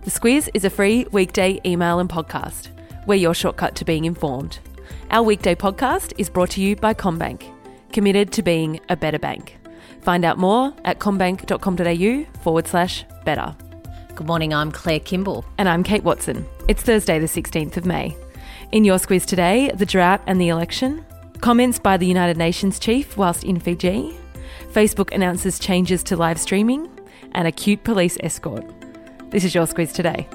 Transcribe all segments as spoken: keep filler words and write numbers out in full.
The Squiz is a free weekday email and podcast. We're your shortcut to being informed. Our weekday podcast is brought to you by CommBank, committed to being a better bank. Find out more at commbank.com.au forward slash better. Good morning, I'm Claire Kimball. And I'm Kate Watson. It's Thursday the sixteenth of May. In your Squiz today, the drought and the election, comments by the United Nations chief whilst in Fiji, Facebook announces changes to live streaming, and a cute police escort. This is your Squiz today.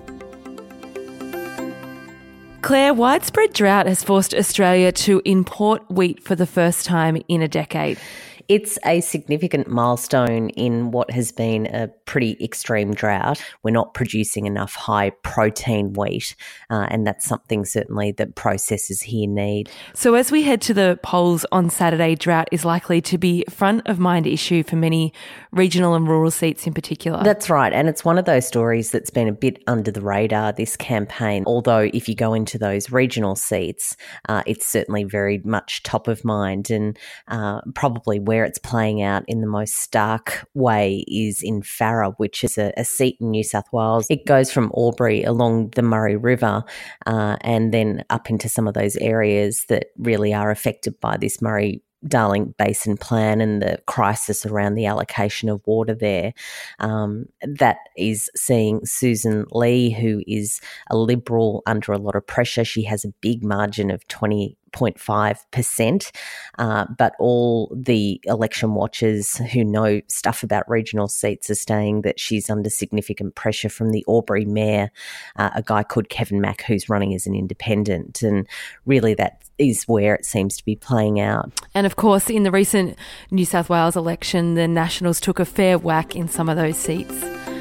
Claire, widespread drought has forced Australia to import wheat for the first time in a decade. It's a significant milestone in what has been a pretty extreme drought. We're not producing enough high protein wheat, uh, and that's something certainly that processors here need. So as we head to the polls on Saturday, drought is likely to be front of mind issue for many regional and rural seats in particular. That's right, and it's one of those stories that's been a bit under the radar this campaign, although if you go into those regional seats, uh, it's certainly very much top of mind, and uh, probably where it's playing out in the most stark way is in Farrer, which is a, a seat in New South Wales. It goes from Albury along the Murray River uh, and then up into some of those areas that really are affected by this Murray Darling Basin Plan and the crisis around the allocation of water there. Um, that is seeing Susan Lee, who is a Liberal, under a lot of pressure. She has a big margin of twenty point five percent, uh, but all the election watchers who know stuff about regional seats are saying that she's under significant pressure from the Albury mayor, uh, a guy called Kevin Mack, who's running as an independent, and really that is where it seems to be playing out. And of course, in the recent New South Wales election, the Nationals took a fair whack in some of those seats.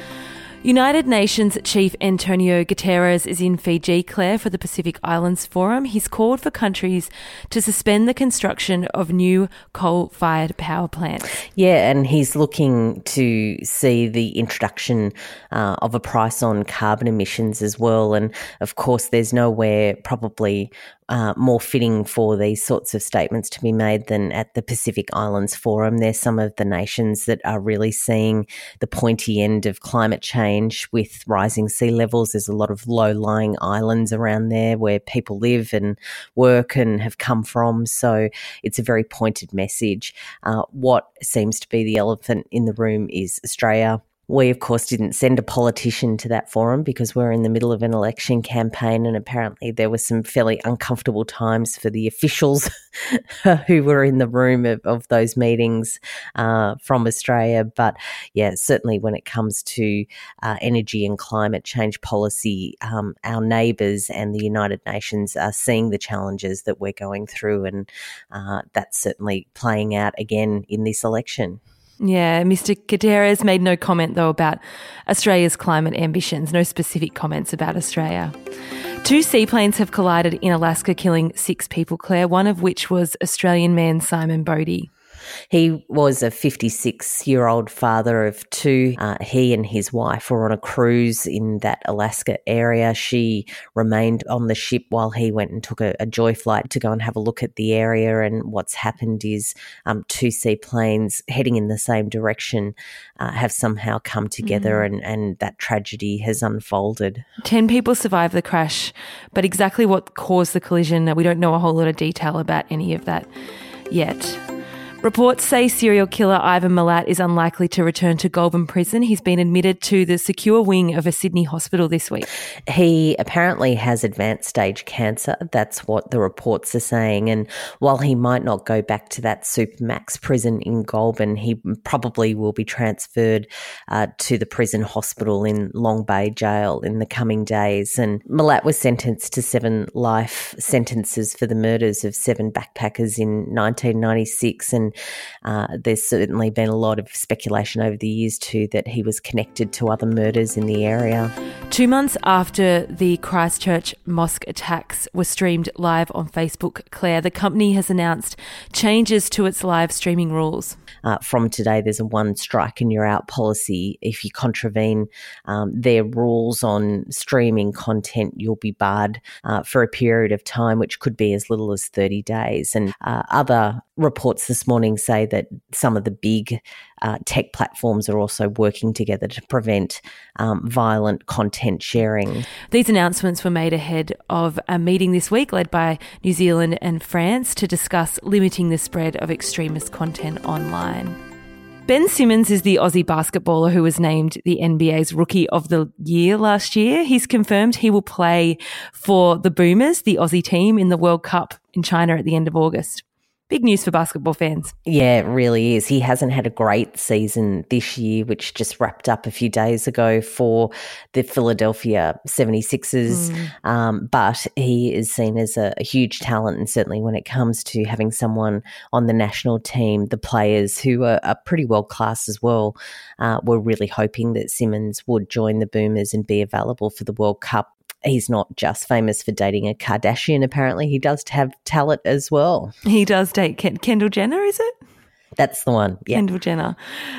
United Nations Chief Antonio Guterres is in Fiji, Claire, for the Pacific Islands Forum. He's called for countries to suspend the construction of new coal-fired power plants. Yeah, and he's looking to see the introduction uh, of a price on carbon emissions as well. And of course, there's nowhere probably Uh, more fitting for these sorts of statements to be made than at the Pacific Islands Forum. They're some of the nations that are really seeing the pointy end of climate change with rising sea levels. There's a lot of low-lying islands around there where people live and work and have come from. So it's a very pointed message. Uh, what seems to be the elephant in the room is Australia. We, of course, didn't send a politician to that forum because we're in the middle of an election campaign, and apparently there were some fairly uncomfortable times for the officials who were in the room of, of those meetings uh, from Australia. But, yeah, certainly when it comes to uh, energy and climate change policy, um, our neighbours and the United Nations are seeing the challenges that we're going through, and uh, that's certainly playing out again in this election. Yeah, Mister Guterres made no comment, though, about Australia's climate ambitions, no specific comments about Australia. Two seaplanes have collided in Alaska, killing six people, Claire, one of which was Australian man Simon Bodie. He was a fifty-six-year-old father of two. Uh, he and his wife were on a cruise in that Alaska area. She remained on the ship while he went and took a, a joy flight to go and have a look at the area. And what's happened is um, two seaplanes heading in the same direction uh, have somehow come together, mm. and, and that tragedy has unfolded. Ten people survived the crash, but exactly what caused the collision, we don't know a whole lot of detail about any of that yet. Reports say serial killer Ivan Milat is unlikely to return to Goulburn Prison. He's been admitted to the secure wing of a Sydney hospital this week. He apparently has advanced stage cancer. That's what the reports are saying. And while he might not go back to that Supermax prison in Goulburn, he probably will be transferred uh, to the prison hospital in Long Bay Jail in the coming days. And Milat was sentenced to seven life sentences for the murders of seven backpackers in nineteen ninety-six, and Uh, there's certainly been a lot of speculation over the years too that he was connected to other murders in the area. Two months after the Christchurch mosque attacks were streamed live on Facebook, Claire, the company has announced changes to its live streaming rules. Uh, from today, there's a one strike and you're out policy. If you contravene um, their rules on streaming content, you'll be barred uh, for a period of time, which could be as little as thirty days. And uh, other reports this morning say that some of the big uh, tech platforms are also working together to prevent um, violent content content sharing. These announcements were made ahead of a meeting this week led by New Zealand and France to discuss limiting the spread of extremist content online. Ben Simmons is the Aussie basketballer who was named the N B A's Rookie of the Year last year. He's confirmed he will play for the Boomers, the Aussie team, in the World Cup in China at the end of August. Big news for basketball fans. Yeah, it really is. He hasn't had a great season this year, which just wrapped up a few days ago for the Philadelphia seventy-sixers. Mm. Um, but he is seen as a, a huge talent, and certainly when it comes to having someone on the national team, the players who are, are pretty world-class as well, uh, were really hoping that Simmons would join the Boomers and be available for the World Cup. He's not just famous for dating a Kardashian, apparently. He does have talent as well. He does date Ken- Kendall Jenner, is it? That's the one, yeah. Kendall Jenner.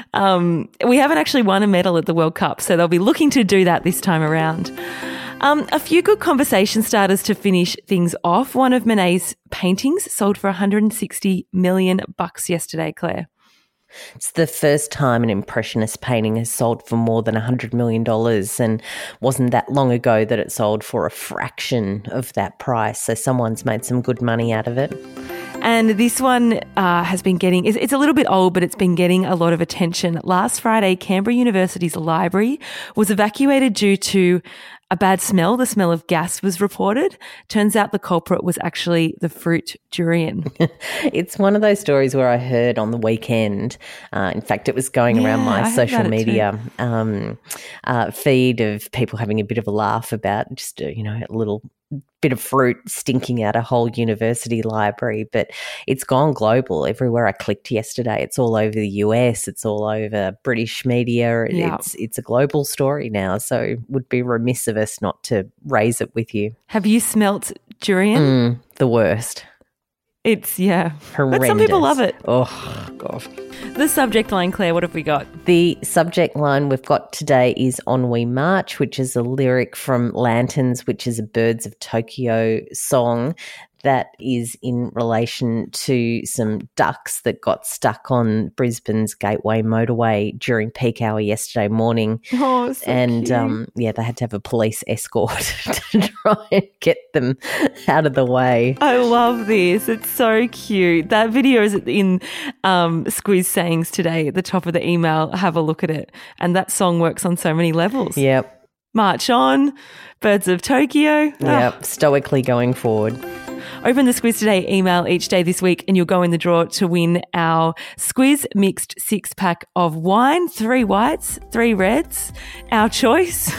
Um, we haven't actually won a medal at the World Cup, so they'll be looking to do that this time around. Um, a few good conversation starters to finish things off. One of Monet's paintings sold for one hundred sixty million bucks yesterday, Claire. It's the first time an Impressionist painting has sold for more than one hundred million dollars, and wasn't that long ago that it sold for a fraction of that price. So someone's made some good money out of it. And this one uh, has been getting, it's, it's a little bit old, but it's been getting a lot of attention. Last Friday, Canberra University's library was evacuated due to a bad smell. The smell of gas was reported. Turns out the culprit was actually the fruit durian. It's one of those stories where I heard on the weekend, uh, in fact, it was going yeah, around my social media um, uh, feed of people having a bit of a laugh about just, a, you know, a little bit of fruit stinking out a whole university library. But it's gone global. Everywhere I clicked yesterday, it's all over the U S, it's all over British media. Yeah. It's it's a global story now, so would be remiss of us not to raise it with you. Have you smelt durian? Mm, the worst. It's, yeah. Horrendous. But some people love it. Oh, God. The subject line, Claire, what have we got? The subject line we've got today is On We March, which is a lyric from Lanterns, which is a Birds of Tokyo song that is in relation to some ducks that got stuck on Brisbane's Gateway motorway during peak hour yesterday morning. Oh, so and cute. Um, yeah, they had to have a police escort to try and get them out of the way. I love this. It's so cute. That video is in um, Squiz Sayings today at the top of the email. Have a look at it. And that song works on so many levels. Yep. March on, Birds of Tokyo. Yep, oh. Stoically going forward. Open the Squiz Today email each day this week and you'll go in the draw to win our Squiz mixed six-pack of wine, three whites, three reds, our choice.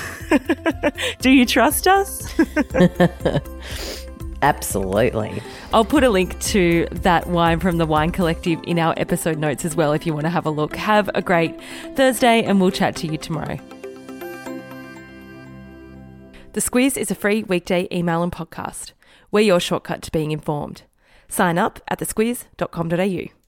Do you trust us? Absolutely. I'll put a link to that wine from the Wine Collective in our episode notes as well if you want to have a look. Have a great Thursday and we'll chat to you tomorrow. The Squiz is a free weekday email and podcast. We're your shortcut to being informed. Sign up at the squiz dot com dot a u.